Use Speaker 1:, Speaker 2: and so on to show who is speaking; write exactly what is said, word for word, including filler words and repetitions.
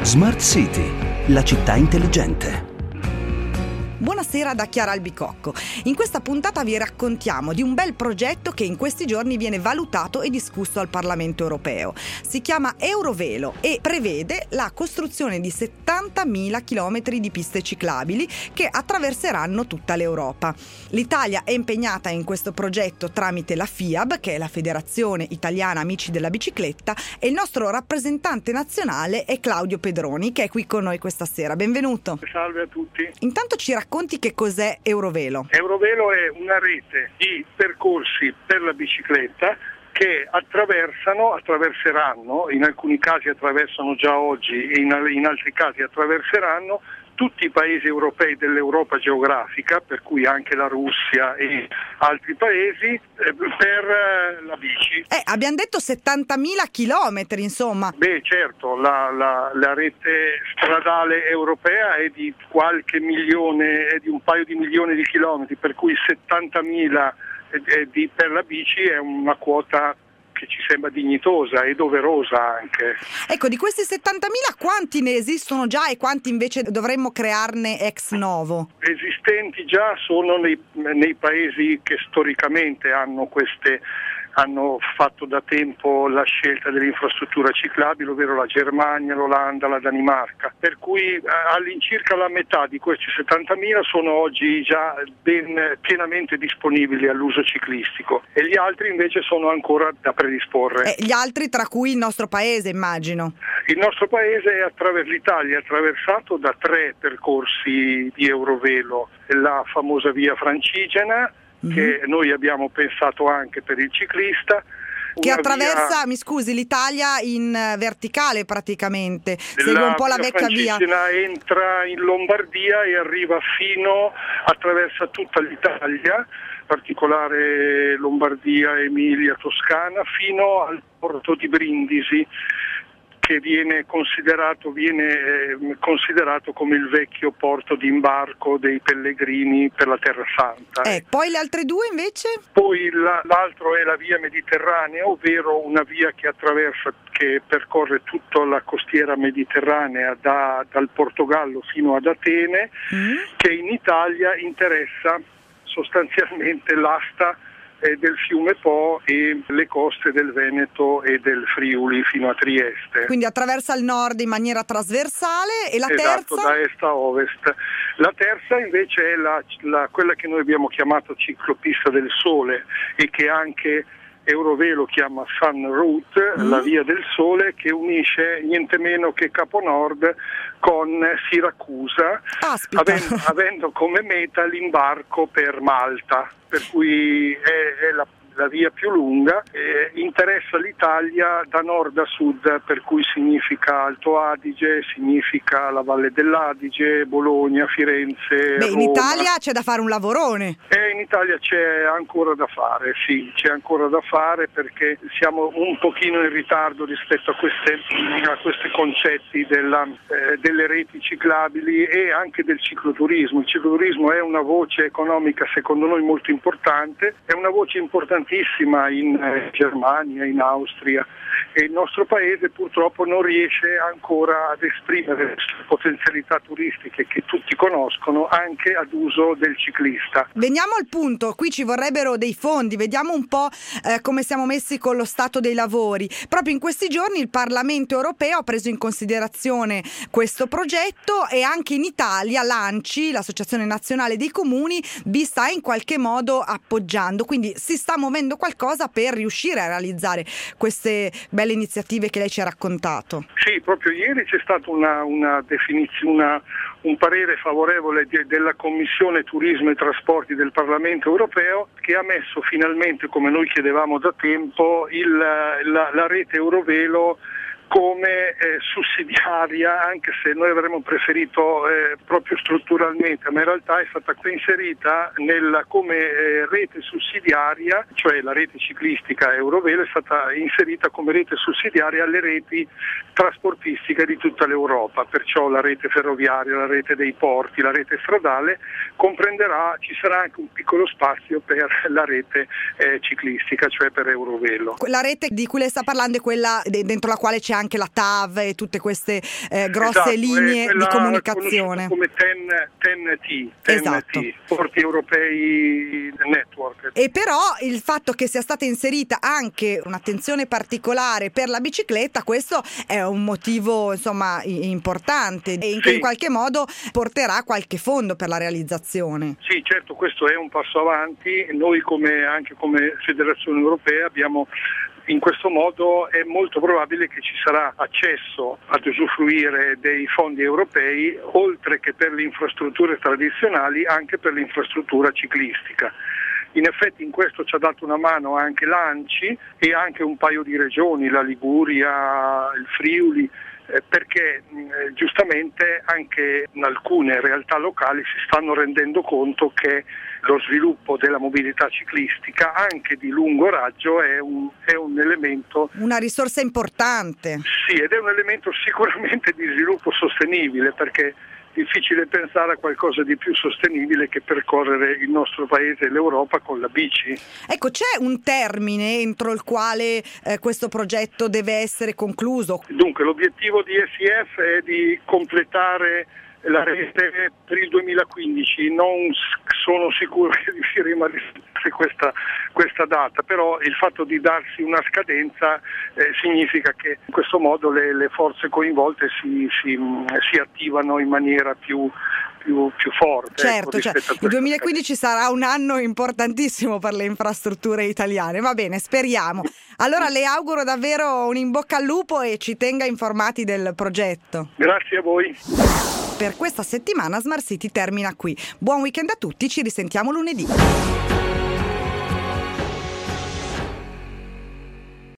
Speaker 1: Smart City, la città intelligente.
Speaker 2: Buonasera da Chiara Albicocco. In questa puntata vi raccontiamo di un bel progetto che in questi giorni viene valutato e discusso al Parlamento europeo. Si chiama Eurovelo e prevede la costruzione di settantamila chilometri di piste ciclabili che attraverseranno tutta l'Europa. L'Italia è impegnata in questo progetto tramite la FIAB, che è la Federazione Italiana Amici della Bicicletta, e il nostro rappresentante nazionale è Claudio Pedroni, che è qui con noi questa sera. Benvenuto.
Speaker 3: Salve a tutti.
Speaker 2: Intanto ci racconti che cos'è Eurovelo.
Speaker 3: Eurovelo è una rete di percorsi per la bicicletta che attraversano, attraverseranno, in alcuni casi attraversano già oggi e in, in altri casi attraverseranno tutti i paesi europei dell'Europa geografica, per cui anche la Russia e altri paesi, eh, per eh, la bici.
Speaker 2: Eh, abbiamo detto settantamila chilometri, insomma.
Speaker 3: Beh, certo, la, la, la rete stradale europea è di qualche milione, è di un paio di milioni di chilometri, per cui settantamila eh, di, per la bici è una quota che ci sembra dignitosa e doverosa anche.
Speaker 2: Ecco, di questi settantamila quanti ne esistono già e quanti invece dovremmo crearne ex novo?
Speaker 3: Esistenti già sono nei, nei paesi che storicamente hanno queste hanno fatto da tempo la scelta dell'infrastruttura ciclabile, ovvero la Germania, l'Olanda, la Danimarca, per cui all'incirca la metà di questi settantamila sono oggi già ben pienamente disponibili all'uso ciclistico e gli altri invece sono ancora da predisporre.
Speaker 2: Eh, gli altri tra cui il nostro paese, immagino.
Speaker 3: Il nostro paese è attraverso l'Italia è attraversato da tre percorsi di Eurovelo, la famosa via Francigena, che noi abbiamo pensato anche per il ciclista.
Speaker 2: Che attraversa,
Speaker 3: via...
Speaker 2: mi scusi, l'Italia in verticale praticamente, segue un po' la vecchia via.
Speaker 3: La entra in Lombardia e arriva fino, attraversa tutta l'Italia, in particolare Lombardia, Emilia, Toscana, fino al porto di Brindisi, che viene considerato, viene eh, considerato come il vecchio porto di imbarco dei pellegrini per la Terra Santa.
Speaker 2: Eh, poi le altre due invece?
Speaker 3: Poi la, l'altro è la via Mediterranea, ovvero una via che attraversa, che percorre tutta la costiera mediterranea da, dal Portogallo fino ad Atene, mm. che in Italia interessa sostanzialmente l'asta del fiume Po e le coste del Veneto e del Friuli fino a Trieste.
Speaker 2: Quindi attraversa il nord in maniera trasversale e la
Speaker 3: esatto,
Speaker 2: terza?
Speaker 3: da est a ovest. La terza invece è la, la, quella che noi abbiamo chiamato ciclopista del Sole e che anche Eurovelo chiama Sun Route, mm. la via del Sole, che unisce niente meno che Capo Nord con Siracusa, avendo, avendo come meta l'imbarco per Malta, per cui è, è la, la via più lunga, eh, interessa l'Italia da nord a sud, per cui significa Alto Adige, significa la Valle dell'Adige, Bologna, Firenze,
Speaker 2: Beh,
Speaker 3: Roma.
Speaker 2: in Italia c'è da fare un lavorone.
Speaker 3: Eh, in Italia c'è ancora da fare, sì, c'è ancora da fare perché siamo un pochino in ritardo rispetto a queste, a questi concetti della, eh, delle reti ciclabili e anche del cicloturismo. Il cicloturismo è una voce economica secondo noi molto importante, è una voce importantissima in eh, Germania, in Austria, e il nostro paese purtroppo non riesce ancora ad esprimere le potenzialità turistiche che tutti conoscono anche ad uso del ciclista.
Speaker 2: Veniamo al punto, qui ci vorrebbero dei fondi, vediamo un po' eh, come siamo messi con lo stato dei lavori. Proprio in questi giorni il Parlamento europeo ha preso in considerazione questo progetto e anche in Italia l'ANCI, l'Associazione Nazionale dei Comuni, vi sta in qualche modo appoggiando, quindi si sta muovendo qualcosa per riuscire a realizzare queste belle iniziative che lei ci ha raccontato.
Speaker 3: Sì, proprio ieri c'è stata una, una definizione, una, un parere favorevole de, della Commissione Turismo e Trasporti del Parlamento europeo, che ha messo finalmente, come noi chiedevamo da tempo, il, la, la rete Eurovelo come eh, sussidiaria, anche se noi avremmo preferito eh, proprio strutturalmente, ma in realtà è stata inserita nella, come eh, rete sussidiaria, cioè la rete ciclistica Eurovelo è stata inserita come rete sussidiaria alle reti trasportistiche di tutta l'Europa, perciò la rete ferroviaria, la rete dei porti, la rete stradale comprenderà, ci sarà anche un piccolo spazio per la rete eh, ciclistica, cioè per Eurovelo.
Speaker 2: La rete di cui lei sta parlando è quella dentro la quale c'è anche la T A V e tutte queste eh, grosse
Speaker 3: esatto,
Speaker 2: linee di comunicazione.
Speaker 3: Come T E N T,
Speaker 2: Esatto.
Speaker 3: Porti Europei Network.
Speaker 2: E però il fatto che sia stata inserita anche un'attenzione particolare per la bicicletta, questo è un motivo insomma importante e che
Speaker 3: sì.
Speaker 2: in qualche modo porterà qualche fondo per la realizzazione.
Speaker 3: Sì, certo, questo è un passo avanti. Noi come anche come Federazione Europea abbiamo in questo modo è molto probabile che ci sarà accesso ad usufruire dei fondi europei, oltre che per le infrastrutture tradizionali, anche per l'infrastruttura ciclistica. In effetti in questo ci ha dato una mano anche l'ANCI e anche un paio di regioni, la Liguria, il Friuli, eh, perché eh, giustamente anche in alcune realtà locali si stanno rendendo conto che lo sviluppo della mobilità ciclistica anche di lungo raggio è un, è un elemento,
Speaker 2: una risorsa importante.
Speaker 3: Sì, ed è un elemento sicuramente di sviluppo sostenibile, perché è difficile pensare a qualcosa di più sostenibile che percorrere il nostro paese e l'Europa con la bici.
Speaker 2: Ecco, c'è un termine entro il quale eh, questo progetto deve essere concluso?
Speaker 3: Dunque, l'obiettivo di S I F è di completare la rete per il duemilaquindici, non sono sicuro che riusciremo a rispettare questa, questa data, però il fatto di darsi una scadenza eh, significa che in questo modo le, le forze coinvolte si, si, si attivano in maniera più, più, più forte.
Speaker 2: Certo,
Speaker 3: ecco,
Speaker 2: cioè, il duemilaquindici sarà un anno importantissimo per le infrastrutture italiane, va bene, speriamo. Allora le auguro davvero un in bocca al lupo e ci tenga informati del progetto.
Speaker 3: Grazie a voi.
Speaker 2: Per questa settimana Smart City termina qui. Buon weekend a tutti, ci risentiamo lunedì.